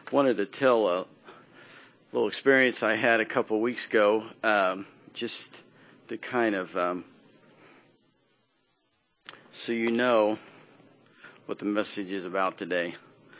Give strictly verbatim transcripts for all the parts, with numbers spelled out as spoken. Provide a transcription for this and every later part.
wanted to tell a little experience I had a couple of weeks ago, um, just to kind of, um, so you know what the message is about today.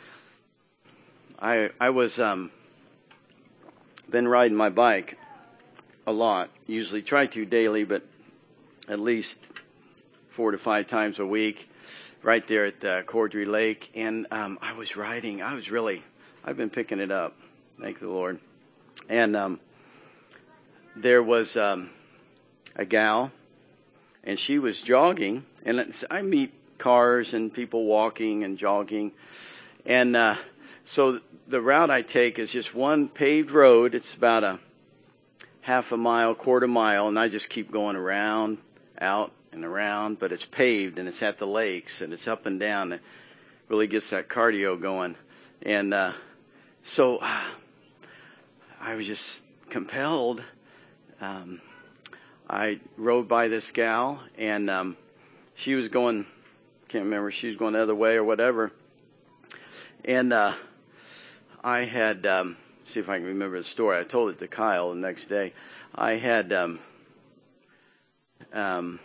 I I was um, been riding my bike a lot, usually try to daily, but at least four to five times a week, right there at uh, Cordray Lake. And um, I was riding. I was really, I've been picking it up. Thank the Lord. And um, there was um, a gal, and she was jogging. And I meet cars and people walking and jogging. And uh, so the route I take is just one paved road. It's about a half a mile, quarter mile, and I just keep going around, out and around, but it's paved and it's at the lakes and it's up and down. It really gets that cardio going. And uh, so uh, I was just compelled. Um, I rode by this gal, and um, she was going, can't remember, she was going the other way or whatever. And uh, I had, um, see if I can remember the story. I told it to Kyle the next day. I had um, um,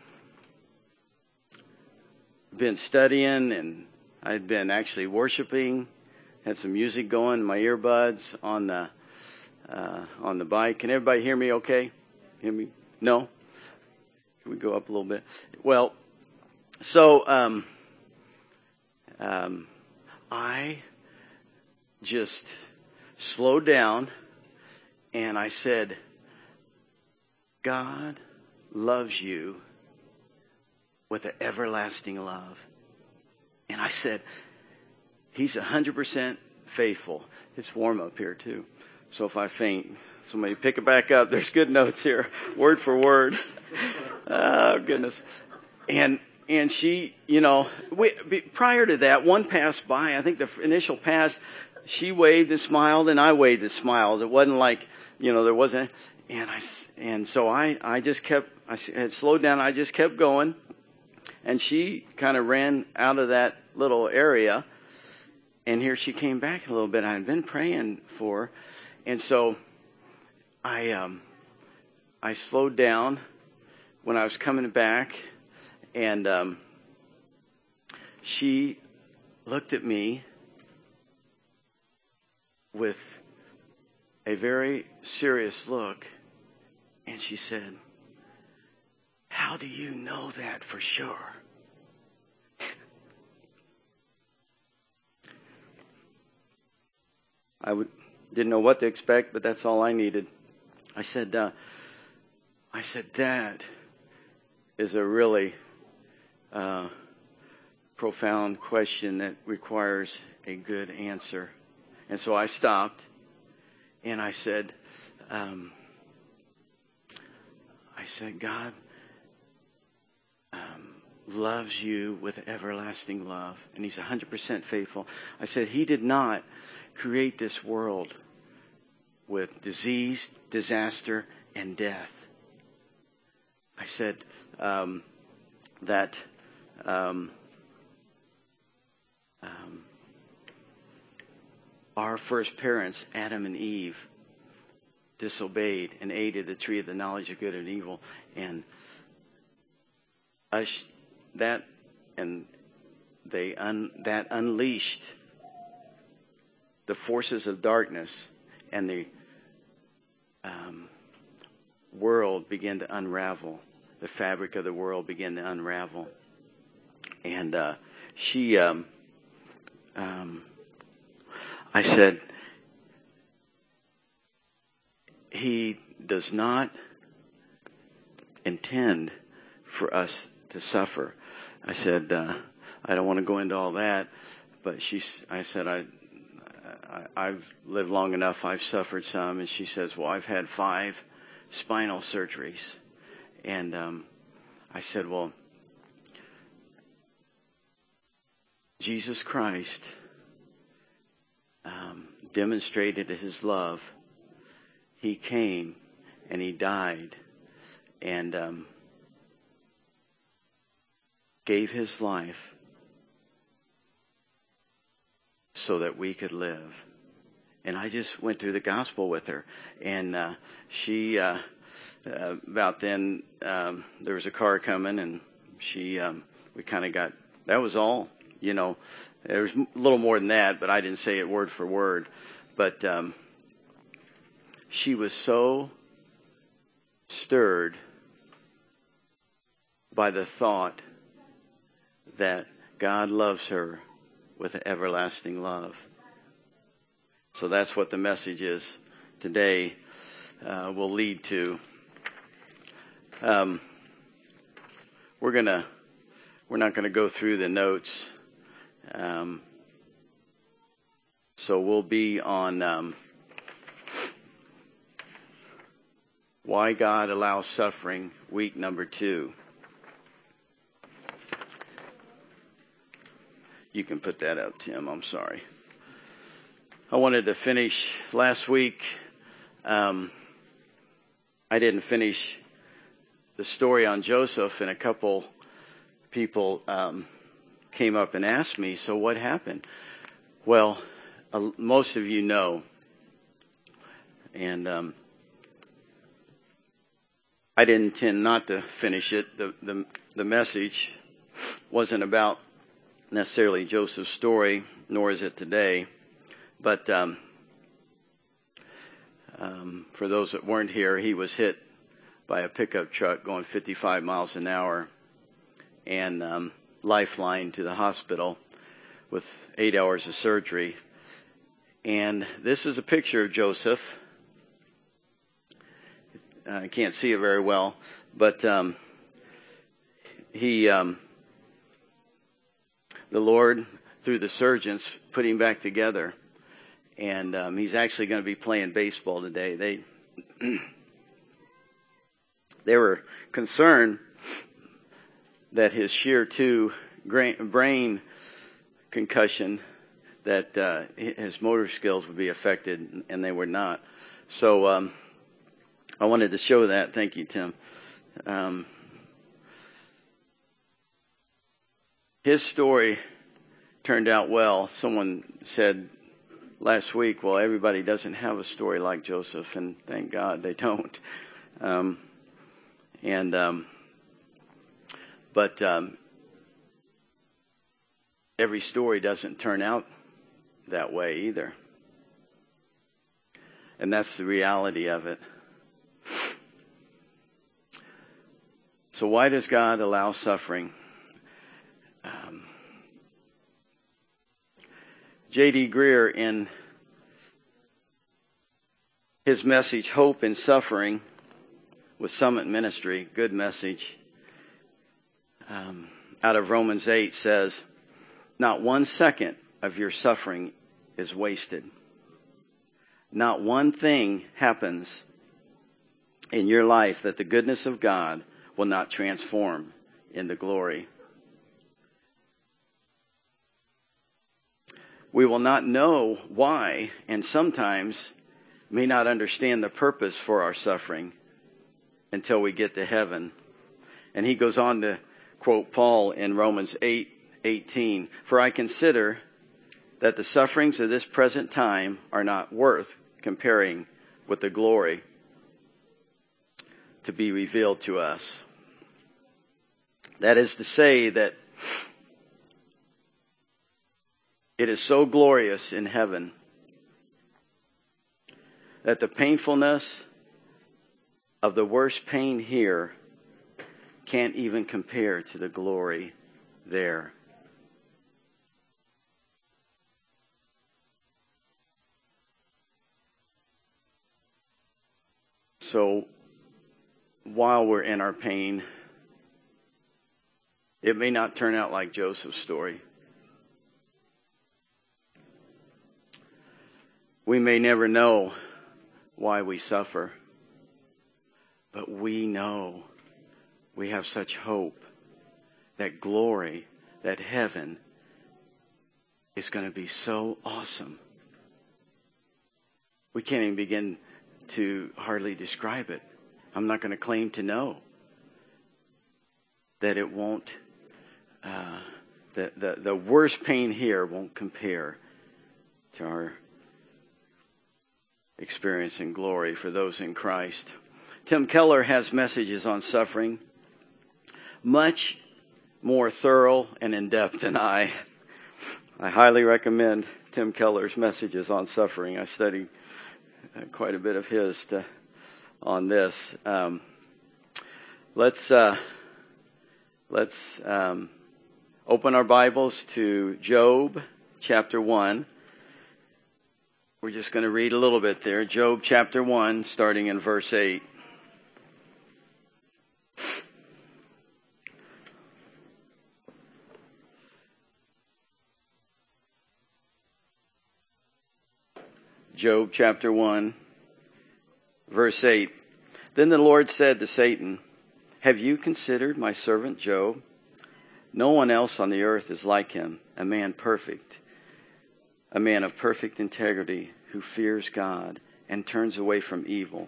been studying, and I'd been actually worshiping, had some music going in my earbuds on the uh, on the bike. Can everybody hear me okay? Hear me? No? Can we go up a little bit? Well, so um, um, I just slowed down, and I said, God loves you with an everlasting love. And I said, He's one hundred percent faithful. It's warm up here, too. So if I faint, somebody pick it back up. There's good notes here, word for word. Oh, goodness. And and she, you know, we, prior to that, one passed by. I think the initial pass, she waved and smiled, and I waved and smiled. It wasn't like, you know, there wasn't. And I, and so I, I just kept, I had slowed down. I just kept going. And she kind of ran out of that little area. And here she came back a little bit. I had been praying for her. And so I, um, I slowed down when I was coming back. And, um, she looked at me with a very serious look, and she said, how do you know that for sure? I would, didn't know what to expect, but that's all I needed. I said, uh, I said, that is a really uh, profound question that requires a good answer. And so I stopped, and I said, um, I said, God um, loves you with everlasting love, and He's one hundred percent faithful. I said, He did not create this world with disease, disaster, and death. I said um, that um, um, our first parents, Adam and Eve, disobeyed and ate of the tree of the knowledge of good and evil, and us, that and they un, that unleashed the forces of darkness, and the um, world began to unravel. The fabric of the world began to unravel, and uh, she, um, um, I said, He does not intend for us to suffer. I said, uh, I don't want to go into all that, but she, I said, I, I, I've lived long enough. I've suffered some. And she says, well, I've had five spinal surgeries. And, um, I said, well, Jesus Christ, um, demonstrated His love. He came and He died and, um, gave His life so that we could live. And I just went through the gospel with her. And uh, she, uh, uh, about then, um, there was a car coming, and she, um, we kind of got, that was all, you know. There was a little more than that, but I didn't say it word for word. But um, she was so stirred by the thought that God loves her with an everlasting love. So that's what the message is today uh, will lead to. Um, we're gonna we're not gonna go through the notes. Um, so we'll be on um, why God allows suffering, week number two. You can put that up, Tim. I'm sorry. I wanted to finish last week. Um, I didn't finish the story on Joseph, and a couple people um, came up and asked me, so what happened? Well, uh, most of you know, and um, I didn't intend not to finish it. The, the, the message wasn't about necessarily Joseph's story, nor is it today. But um, um, for those that weren't here, he was hit by a pickup truck going fifty-five miles an hour and um, lifeline to the hospital with eight hours of surgery. And this is a picture of Joseph. I can't see it very well, but um, he, um, the Lord, through the surgeons, put him back together. And um, he's actually going to be playing baseball today. They they were concerned that his shear two brain concussion, that uh, his motor skills would be affected, and they were not. So um, I wanted to show that. Thank you, Tim. Um, his story turned out well. Someone said last week, well, everybody doesn't have a story like Joseph, and thank God they don't. Um, and um, but um, every story doesn't turn out that way either, and that's the reality of it. So why does God allow suffering? Um, J D Greer, in his message, Hope in Suffering, with Summit Ministry, good message, um, out of Romans eight, says, not one second of your suffering is wasted. Not one thing happens in your life that the goodness of God will not transform into glory. We will not know why, and sometimes may not understand the purpose for our suffering until we get to heaven. And he goes on to quote Paul in Romans eight eighteen, for I consider that the sufferings of this present time are not worth comparing with the glory to be revealed to us. That is to say that it is so glorious in heaven that the painfulness of the worst pain here can't even compare to the glory there. So while we're in our pain, it may not turn out like Joseph's story. We may never know why we suffer, but we know we have such hope that glory, that heaven is going to be so awesome. We can't even begin to hardly describe it. I'm not going to claim to know that it won't, uh, the, the, the worst pain here won't compare to our experiencing glory for those in Christ. Tim Keller has messages on suffering, much more thorough and in-depth than I. I highly recommend Tim Keller's messages on suffering. I studied quite a bit of his to, on this. Um, let's uh, let's um, open our Bibles to Job chapter one. We're just going to read a little bit there. Job chapter one, starting in verse eight. Job chapter one, verse eight. Then the Lord said to Satan, "Have you considered my servant Job? No one else on the earth is like him, a man perfect, a man of perfect integrity who fears God and turns away from evil."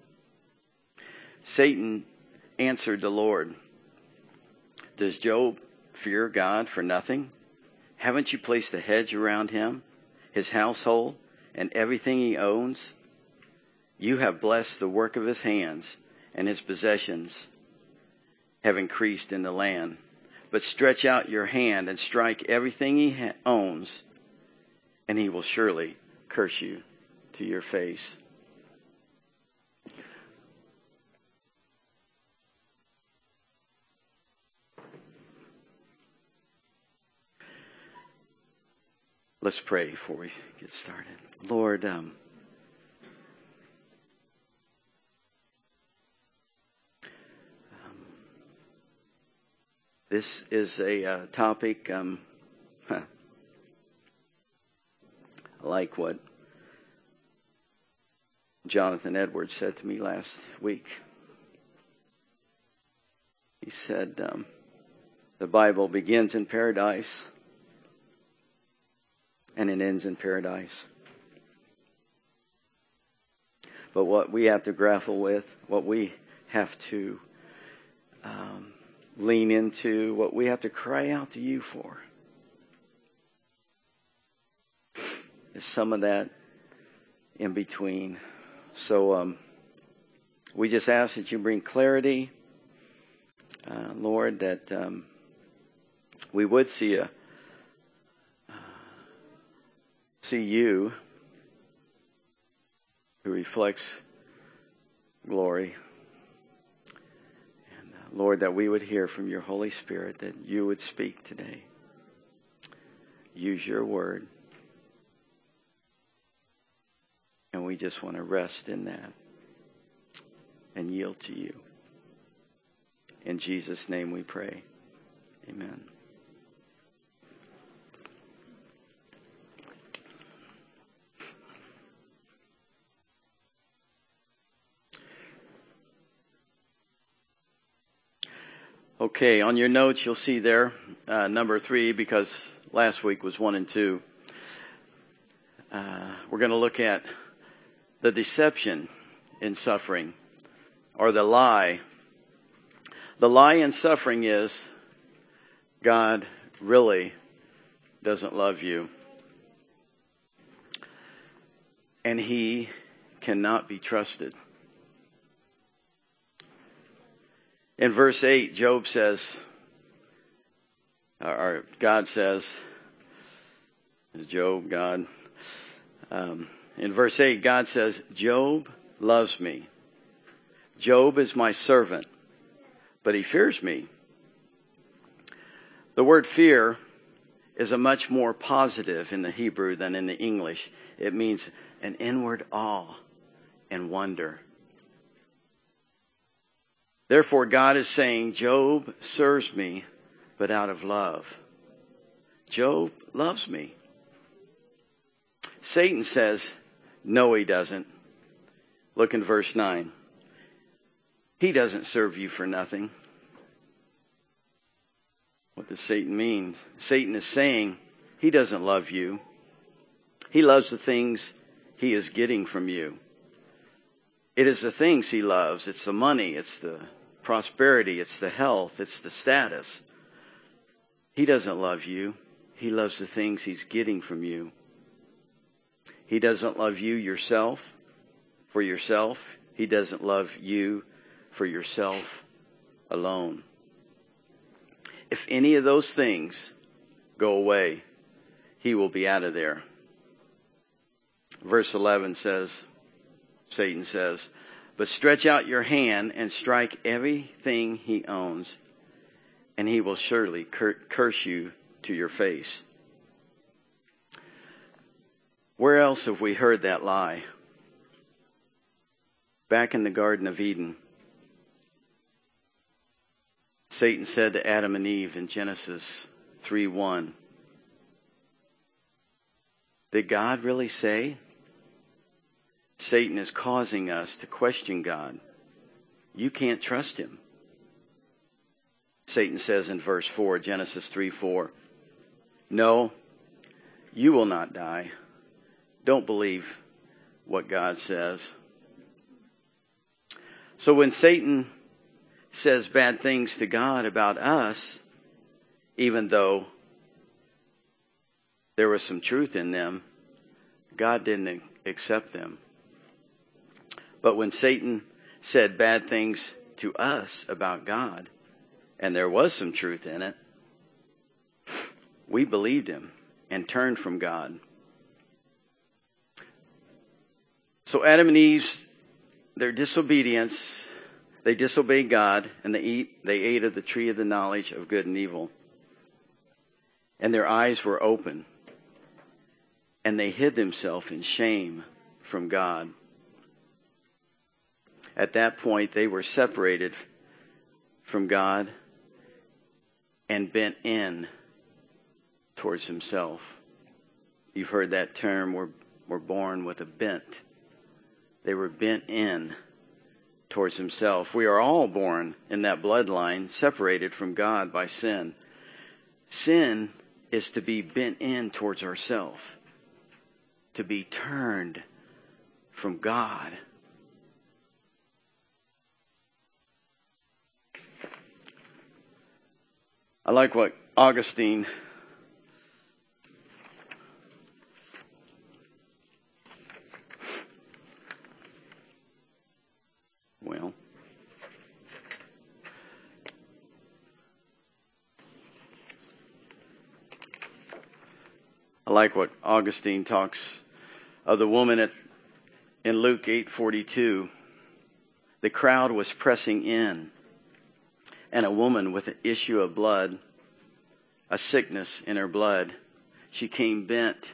Satan answered the Lord, "Does Job fear God for nothing? Haven't you placed a hedge around him, his household, and everything he owns? You have blessed the work of his hands, and his possessions have increased in the land. But stretch out your hand and strike everything he ha- owns, and he will surely curse you to your face." Let's pray before we get started. Lord, um, um, this is a uh, topic, um, huh, I like what Jonathan Edwards said to me last week. He said, um, the Bible begins in paradise and it ends in paradise. But what we have to grapple with, what we have to um, lean into, what we have to cry out to you for, is some of that in between. So um, we just ask that you bring clarity, uh, Lord, that um, we would see a uh, see you who reflects glory. And uh, Lord, that we would hear from your Holy Spirit, that you would speak today. Use your word. And we just want to rest in that and yield to you. In Jesus' name we pray. Amen. Okay, on your notes you'll see there uh, number three, because last week was one and two. Uh, we're going to look at the deception in suffering, or the lie. The lie in suffering is God really doesn't love you, and he cannot be trusted. In verse eight, Job says, or God says, is Job, God? Um, in verse eight, God says, "Job loves me. Job is my servant, but he fears me." The word fear is a much more positive in the Hebrew than in the English. It means an inward awe and wonder. Therefore, God is saying, Job serves me, but out of love. Job loves me. Satan says, no, he doesn't. Look in verse nine. He doesn't serve you for nothing. What does Satan mean? Satan is saying he doesn't love you. He loves the things he is getting from you. It is the things he loves. It's the money. It's the prosperity. It's the health. It's the status. He doesn't love you. He loves the things he's getting from you. He doesn't love you yourself. for yourself. He doesn't love you for yourself alone. If any of those things go away, he will be out of there. Verse eleven says, Satan says, but stretch out your hand and strike everything he owns, and he will surely cur- curse you to your face. Where else have we heard that lie? Back in the Garden of Eden, Satan said to Adam and Eve in Genesis three one, did God really say? Satan is causing us to question God. You can't trust him. Satan says in verse four, Genesis three four, no, you will not die. Don't believe what God says. So when Satan says bad things to God about us, even though there was some truth in them, God didn't accept them. But when Satan said bad things to us about God, and there was some truth in it, we believed him and turned from God. So Adam and Eve's, their disobedience, they disobeyed God, and they eat, they ate of the tree of the knowledge of good and evil. And their eyes were open, and they hid themselves in shame from God. At that point, they were separated from God and bent in towards himself. You've heard that term, we're, we're born with a bent. They were bent in towards himself. We are all born in that bloodline, separated from God by sin. Sin is to be bent in towards ourselves, to be turned from God. I like what Augustine well I like what Augustine talks of the woman at, in Luke eight forty-two. The crowd was pressing in, and a woman with an issue of blood, a sickness in her blood, she came bent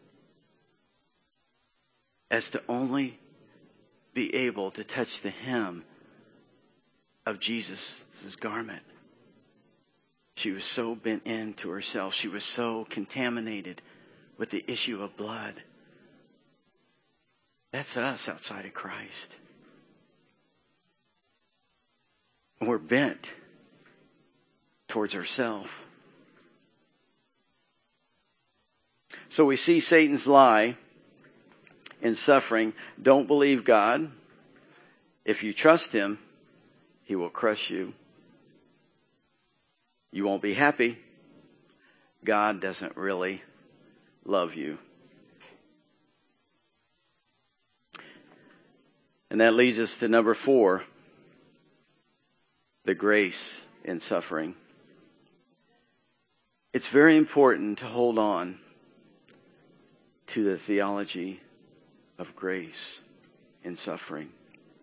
as to only be able to touch the hem of Jesus' garment. She was so bent into herself. She was so contaminated with the issue of blood. That's us outside of Christ. We're bent towards ourselves. So we see Satan's lie in suffering. Don't believe God. If you trust him, he will crush you. You won't be happy. God doesn't really love you. And that leads us to number four, the grace in suffering. It's very important to hold on to the theology of grace in suffering.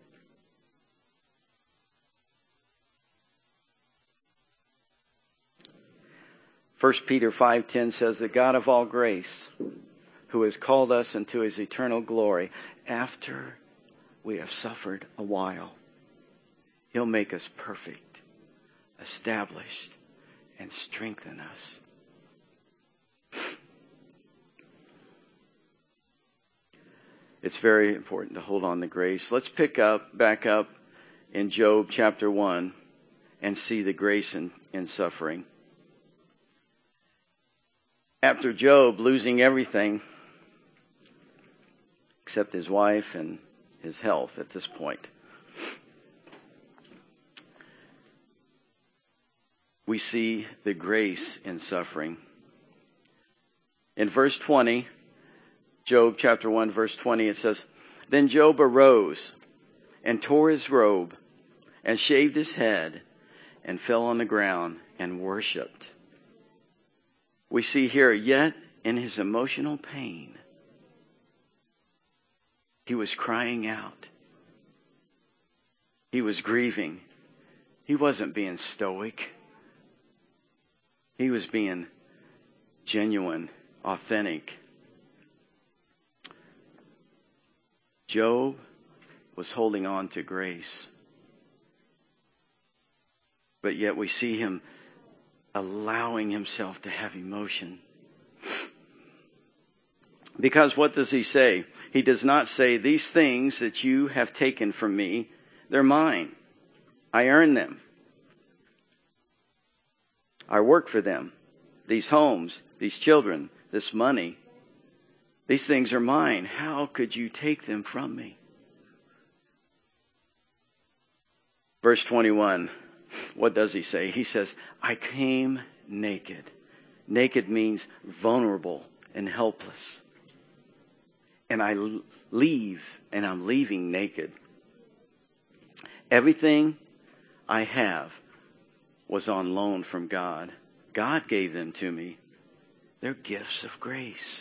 First Peter five ten says, the God of all grace, who has called us into his eternal glory, after we have suffered a while, he'll make us perfect, established, and strengthen us. It's very important to hold on to grace. Let's pick up, back up in Job chapter one and see the grace in, in suffering. After Job losing everything except his wife and his health at this point, we see the grace in suffering. In verse twenty, Job chapter one, verse twenty, it says, Then Job arose and tore his robe and shaved his head and fell on the ground and worshiped. We see here, yet in his emotional pain, he was crying out. He was grieving. He wasn't being stoic. He was being genuine, authentic. Job was holding on to grace. But yet we see him allowing himself to have emotion. Because what does he say? He does not say, these things that you have taken from me, they're mine. I earn them. I work for them. These homes, these children, this money, these things are mine. How could you take them from me? Verse twenty-one, what does he say? He says, I came naked. Naked means vulnerable and helpless. And I leave, and I'm leaving naked. Everything I have was on loan from God. God gave them to me. They're gifts of grace.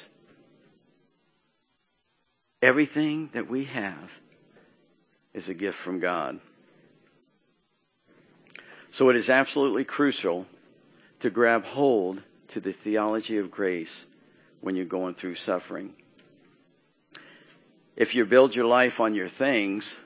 Everything that we have is a gift from God. So it is absolutely crucial to grab hold to the theology of grace when you're going through suffering. If you build your life on your things,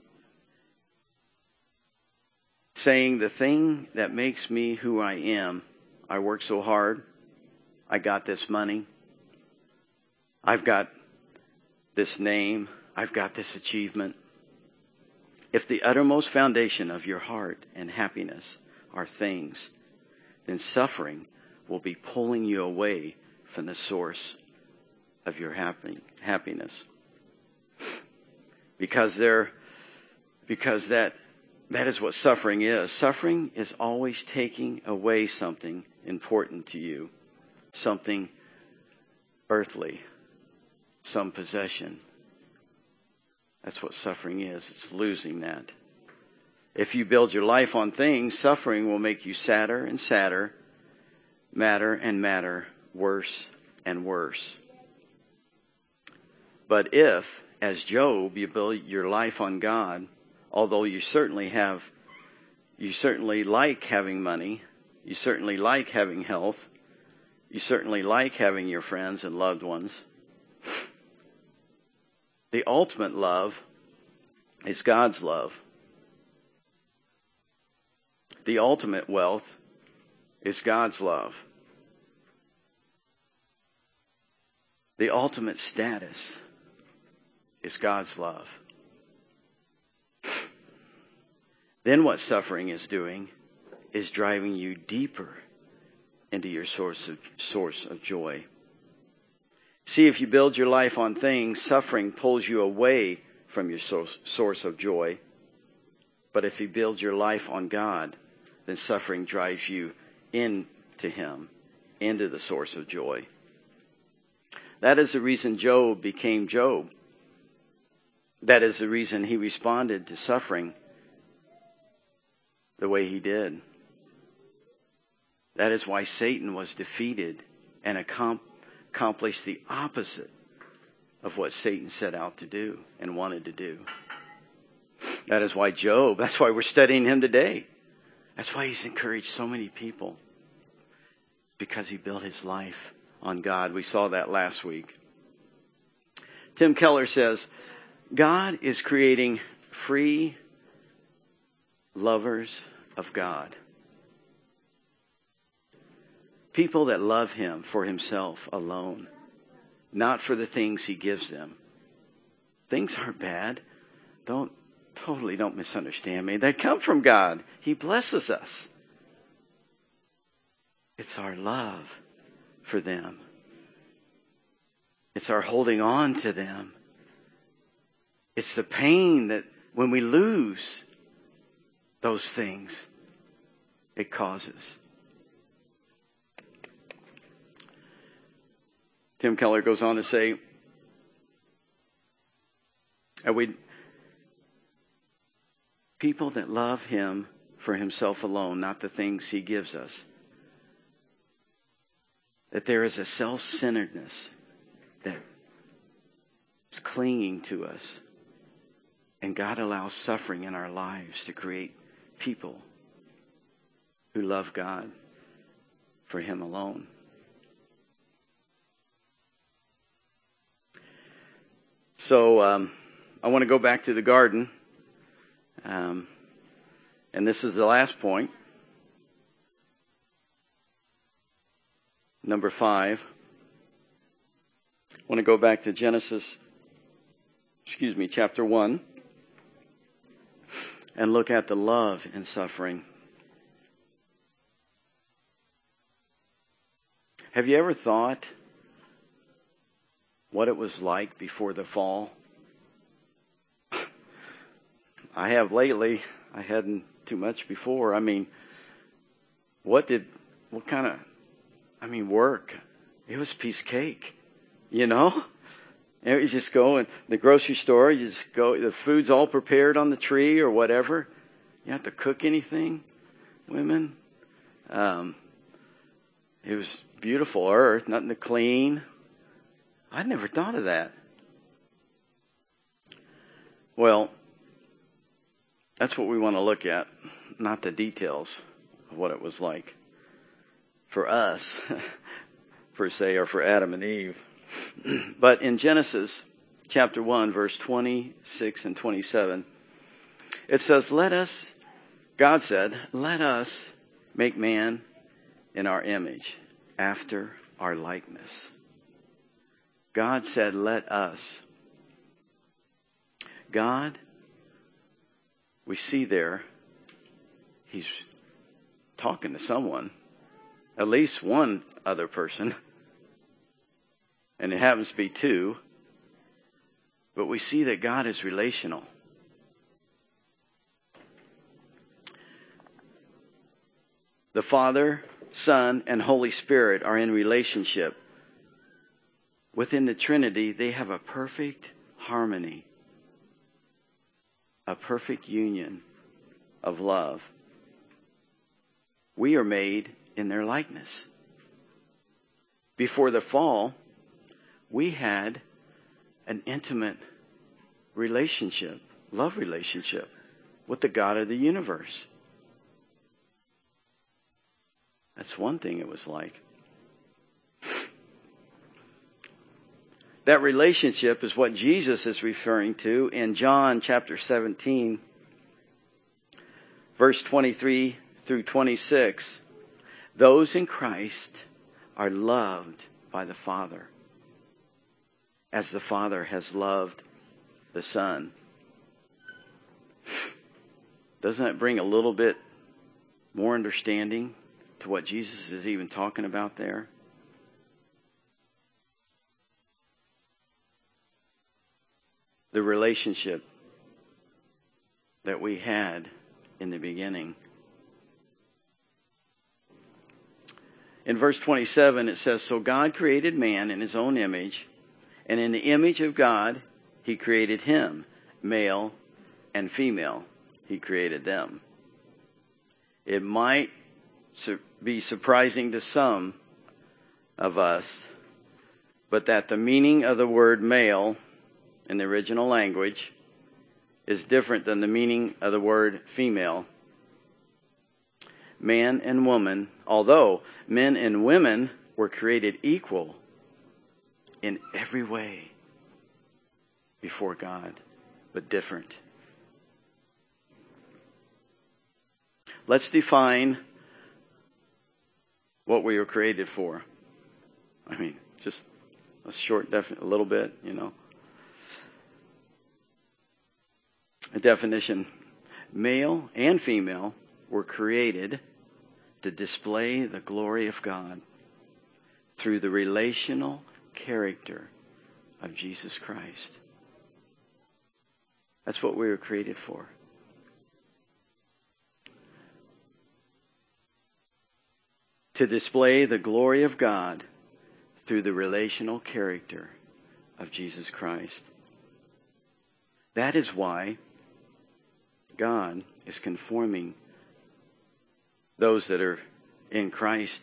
saying the thing that makes me who I am, I work so hard, I got this money, I've got this name, I've got this achievement. If the uttermost foundation of your heart and happiness are things, then suffering will be pulling you away from the source of your happy, happiness. Because there, because that, that is what suffering is. Suffering is always taking away something important to you, something earthly, some possession. That's what suffering is. It's losing that. If you build your life on things, suffering will make you sadder and sadder, madder and madder, worse and worse. But if, as Job, you build your life on God, although you certainly have, you certainly like having money, you certainly like having health, you certainly like having your friends and loved ones, the ultimate love is God's love. The ultimate wealth is God's love. The ultimate status is God's love. Then what suffering is doing is driving you deeper into your source of, source of joy. See, if you build your life on things, suffering pulls you away from your source, source of joy. But if you build your life on God, then suffering drives you into Him, into the source of joy. That is the reason Job became Job. That is the reason he responded to suffering the way he did. That is why Satan was defeated and accomplished accomplished the opposite of what Satan set out to do and wanted to do. That is why Job, that's why we're studying him today. That's why he's encouraged so many people. Because he built his life on God. We saw that last week. Tim Keller says, God is creating free lovers of God. People that love Him for Himself alone, not for the things He gives them. Things aren't bad. Don't, totally don't misunderstand me. They come from God. He blesses us. It's our love for them. It's our holding on to them. It's the pain that when we lose those things, it causes. Tim Keller goes on to say, And we, people that love him for himself alone, not the things he gives us. That there is a self-centeredness that is clinging to us. And God allows suffering in our lives to create people who love God for him alone. So um, I want to go back to the garden. Um, and this is the last point. Number five. I want to go back to Genesis, excuse me, chapter one. And look at the love in suffering. Have you ever thought what it was like before the fall? I have lately. I hadn't too much before. I mean, what did, what kind of, I mean, work? It was a piece of cake, you know? And you just go in the grocery store, you just go, the food's all prepared on the tree or whatever. You don't have to cook anything, women. Um, it was beautiful earth, nothing to clean. I'd never thought of that. Well, that's what we want to look at, not the details of what it was like for us, per se, or for Adam and Eve. But in Genesis chapter one, verse twenty-six and twenty-seven, it says, let us, God said, let us make man in our image, after our likeness. God said, let us. God, we see there, he's talking to someone, at least one other person. And it happens to be two. But we see that God is relational. The Father, Son, and Holy Spirit are in relationship. Within the Trinity, they have a perfect harmony. A perfect union of love. We are made in their likeness. Before the fall, we had an intimate relationship, love relationship with the God of the universe. That's one thing it was like. That relationship is what Jesus is referring to in John chapter seventeen, verse twenty-three through twenty-six. Those in Christ are loved by the Father, as the Father has loved the Son. Doesn't that bring a little bit more understanding to what Jesus is even talking about there? The relationship that we had in the beginning. In verse twenty-seven, it says, so God created man in his own image, and in the image of God, he created him, male and female. He created them. It might be surprising to some of us, but that the meaning of the word male in the original language is different than the meaning of the word female. Man and woman, although men and women were created equal in every way before God, but different. Let's define what we were created for. I mean, just a short, defi- a little bit, you know. A definition. Male and female were created to display the glory of God through the relational character of Jesus Christ. That's what we were created for. To display the glory of God through the relational character of Jesus Christ. That is why God is conforming those that are in Christ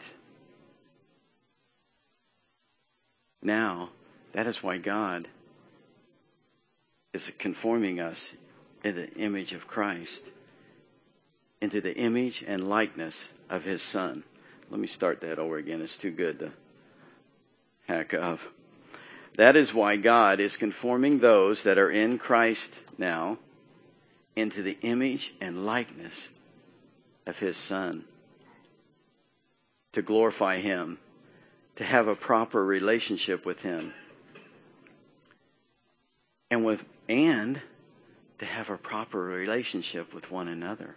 now. That is why God is conforming us in the image of Christ, into the image and likeness of His Son. Let me start that over again. It's too good to hack up. That is why God is conforming those that are in Christ now into the image and likeness of His Son, to glorify Him, to have a proper relationship with Him, and with and to have a proper relationship with one another,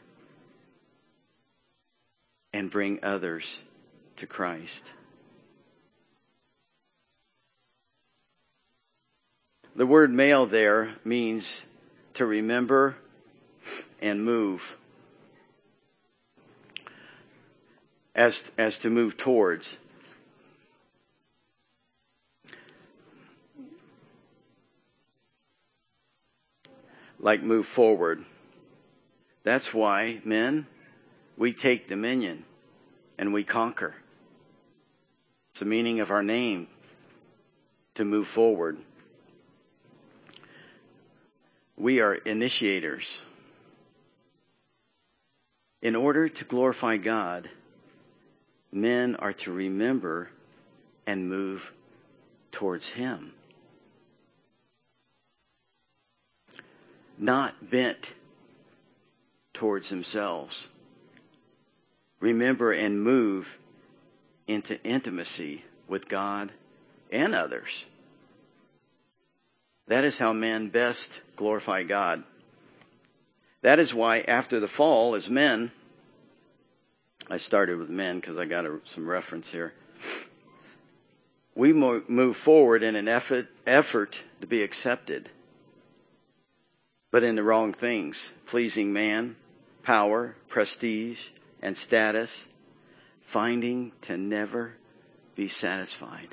and bring others to Christ. The word male there means to remember and move, as as to move towards. Like move forward. That's why, men, we take dominion and we conquer. It's the meaning of our name, to move forward. We are initiators. In order to glorify God, men are to remember and move towards Him. Not bent towards themselves. Remember and move into intimacy with God and others. That is how men best glorify God. That is why after the fall, as men, I started with men because I got a, some reference here. We mo- move forward in an effort, effort to be accepted, but in the wrong things, pleasing man, power, prestige, and status, finding to never be satisfied.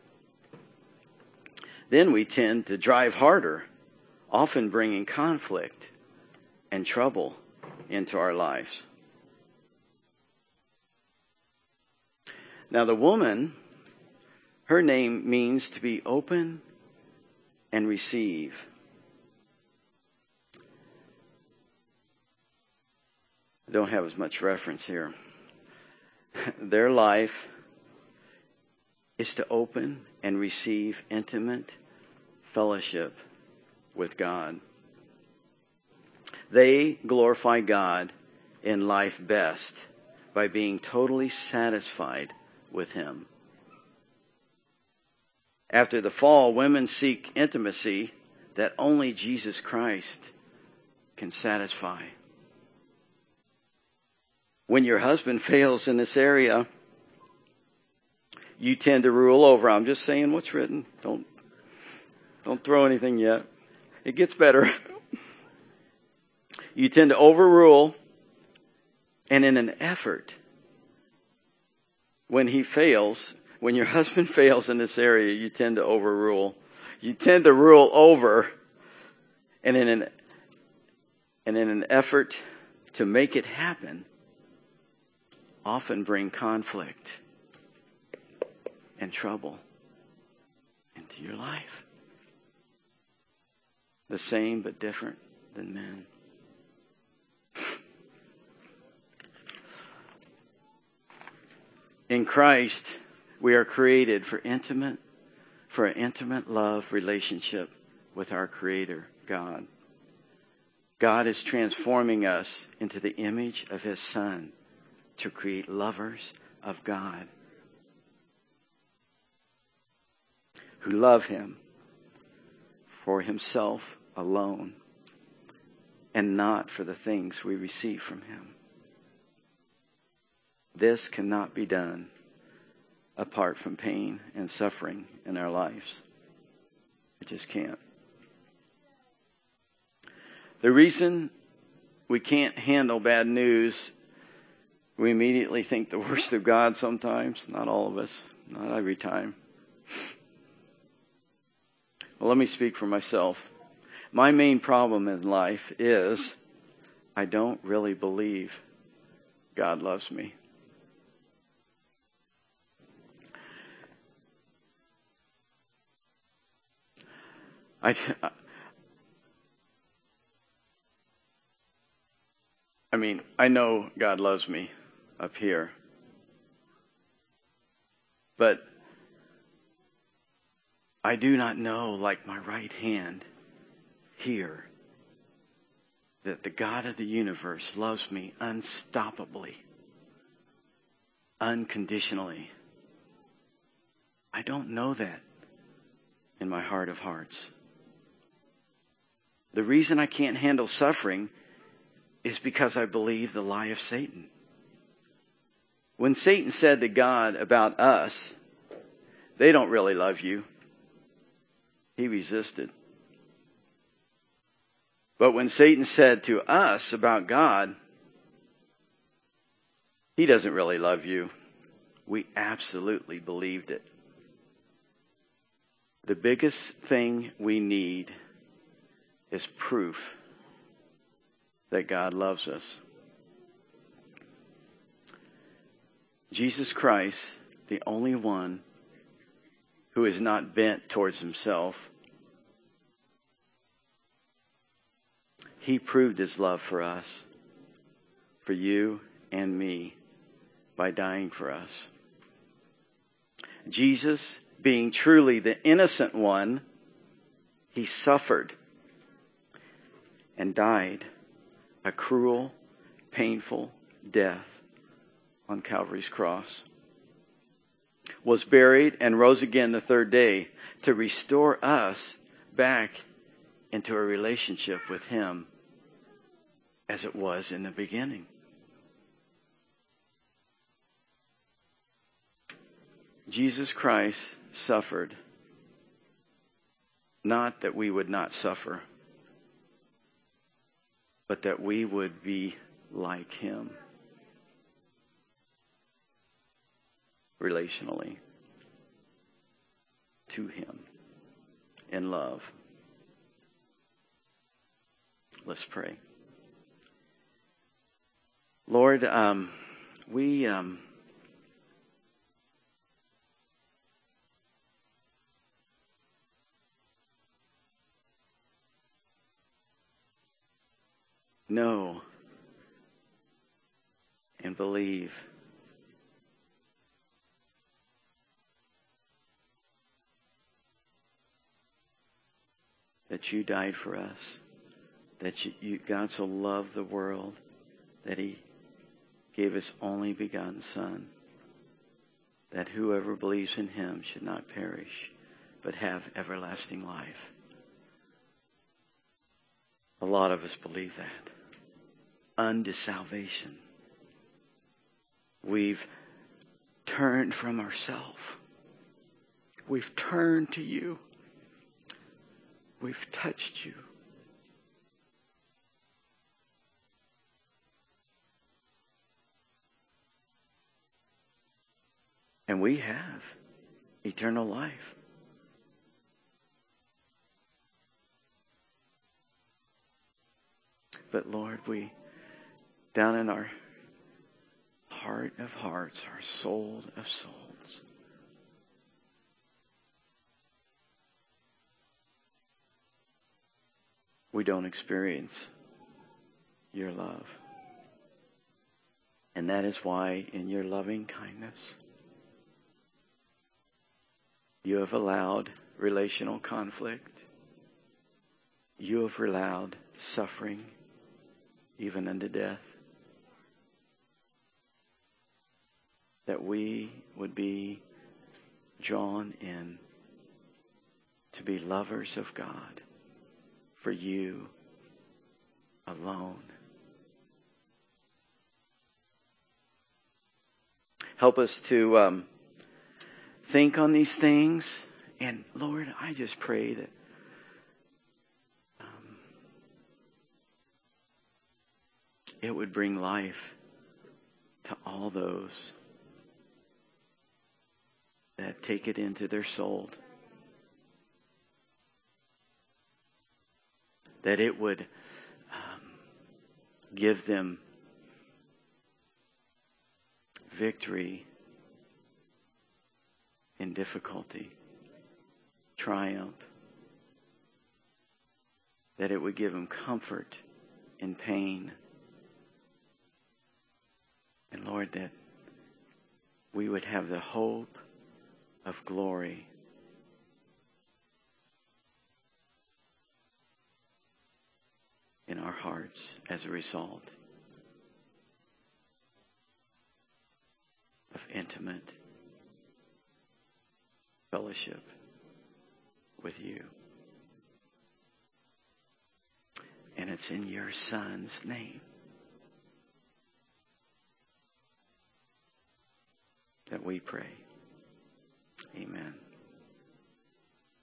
Then we tend to drive harder, often bringing conflict and trouble into our lives. Now the woman, her name means to be open and receive. I don't have as much reference here. Their life is to open and receive intimate fellowship with God. They glorify God in life best by being totally satisfied with Him. After the fall, women seek intimacy that only Jesus Christ can satisfy. When your husband fails in this area, you tend to rule over. I'm just saying what's written. Don't, don't throw anything yet. It gets better. You tend to overrule, and in an effort, when he fails, when your husband fails in this area, you tend to overrule. You tend to rule over, and in an, and in an effort to make it happen, often bring conflict and trouble into your life. The same but different than men. In Christ, we are created for intimate, for an intimate love relationship with our Creator, God. God is transforming us into the image of His Son to create lovers of God who love Him for Himself alone and not for the things we receive from Him. This cannot be done apart from pain and suffering in our lives. It just can't. The reason we can't handle bad news, we immediately think the worst of God sometimes. Not all of us. Not every time. Well, let me speak for myself. My main problem in life is I don't really believe God loves me. I, I mean, I know God loves me up here. But I do not know, like my right hand here, that the God of the universe loves me unstoppably, unconditionally. I don't know that in my heart of hearts. The reason I can't handle suffering is because I believe the lie of Satan. When Satan said to God about us, they don't really love you, he resisted. But when Satan said to us about God, he doesn't really love you, we absolutely believed it. The biggest thing we need is proof that God loves us. Jesus Christ, the only one who is not bent towards himself, he proved his love for us, for you and me, by dying for us. Jesus, being truly the innocent one, he suffered and died a cruel, painful death on Calvary's cross, was buried and rose again the third day to restore us back into a relationship with him as it was in the beginning. Jesus Christ suffered, not that we would not suffer, but that we would be like him relationally to him in love. Let's pray. Lord, um, we um, know and believe that you died for us, that you, you, God so loved the world that he gave his only begotten Son, that whoever believes in him should not perish, but have everlasting life. A lot of us believe that. Unto salvation. We've turned from ourselves. We've turned to you. We've touched you. And we have eternal life. But Lord, we, down in our heart of hearts, our soul of souls, we don't experience your love. And that is why in your loving kindness, you have allowed relational conflict. You have allowed suffering, even unto death, that we would be drawn in to be lovers of God for you alone. Help us to um, think on these things. And Lord, I just pray that um, it would bring life to all those that take it into their soul. that it would um, give them victory in difficulty, triumph, that it would give them comfort in pain. And Lord, that we would have the hope of glory in our hearts as a result of intimate fellowship with you. And it's in your Son's name that we pray. Amen.